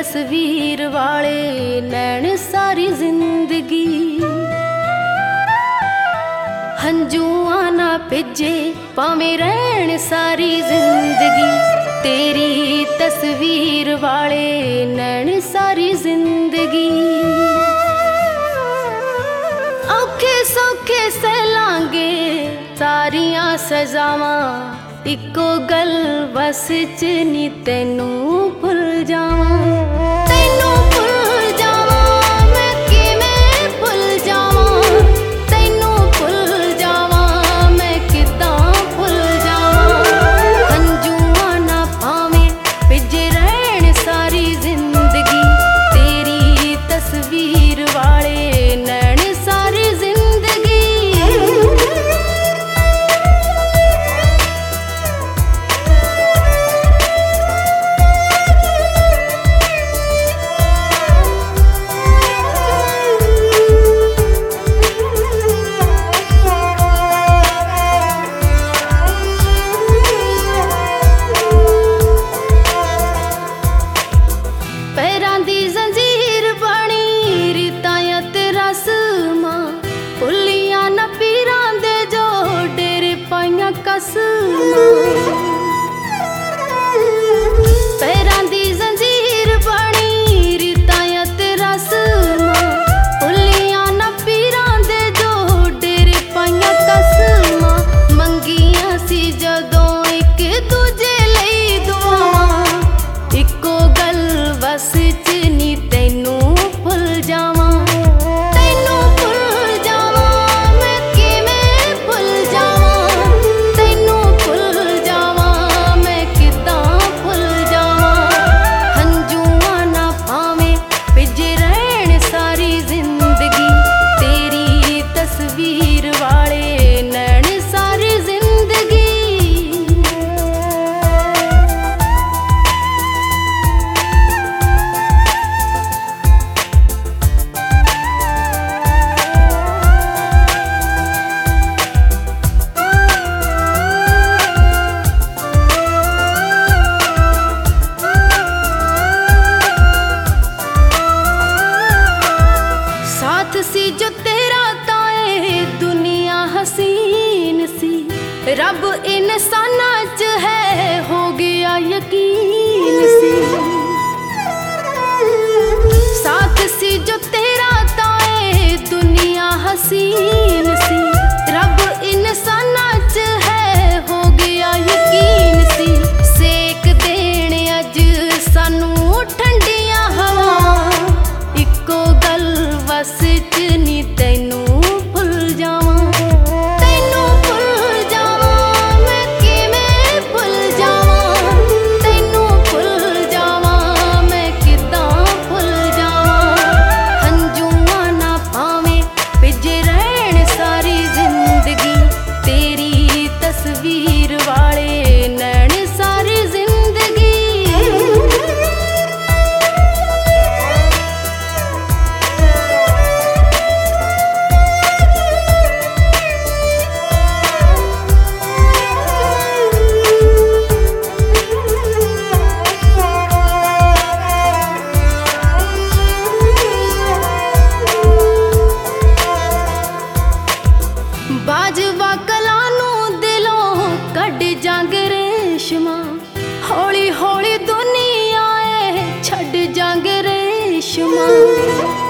तस्वीर वाले नैन सारी जिंदगी, हंजुआ ना भिजे भावें रहन सारी जिंदगी। तेरी तस्वीर वाले नैन सारी जिंदगी, औखे सौखे सहलांगे सारियां सजावां, इको गल बस च नी तैनू भुल जावां। तैनू भुल जावां मैं किवें भुल जावां, तैनू भुल जावां मैं किदां भुल जावां। हंजुआ ना भावें भिजे रहन सारी जिंदगी, तेरी तस्वीर वाले नैन सारी जिंदगी। पैरां दी जंजीर बनी रीतां ते रस्मां, भुलियां ना पीरां दे जो डेरे पाइयां कसमां। पैरां दी जंजीर बनी रीतां ते रस्मां, भुलियां ना पीरां दे जो डेरे पाइयां कसमां। मंगियां सी जदों इक दूजे लई दुआवां, इको गल बस च नी तैनू भुल जावां। तैनू भुल जावां मैं किवें भुल जावां, तैनू भुल जावां मैं किदां भुल जावां। हंजुआ ना भावें भिजे रहन सारी जिंदगी, तेरी तस्वीर वाले नैन सारी जिंदगी। साथ सी जो तेरा ताए दुनिया हसीन सी, रब इंसाना च है हो गया यकीन सी। साथ सी जो तेरा ताए दुनिया हसीन सी, रब इंसाना च है हो गया यकीन सी। सेक देण अज सानू ठंडियां हवां, इको गल बस च नी तैनू भुल जावां। तैनू भुल जावां मैं किवें भुल जावां, तैनू भुल जावां मैं किदां भुल जावां। हंजुआ ना भावें भिजे रहन सारी जिंदगी, तेरी तस्वीर वाले नैन सारी जिंदगी। बाजवा कलां नू दिलों कढ जांगे रेशमां, हौली हौली दुनिया छड्ड जांगे रेशमां।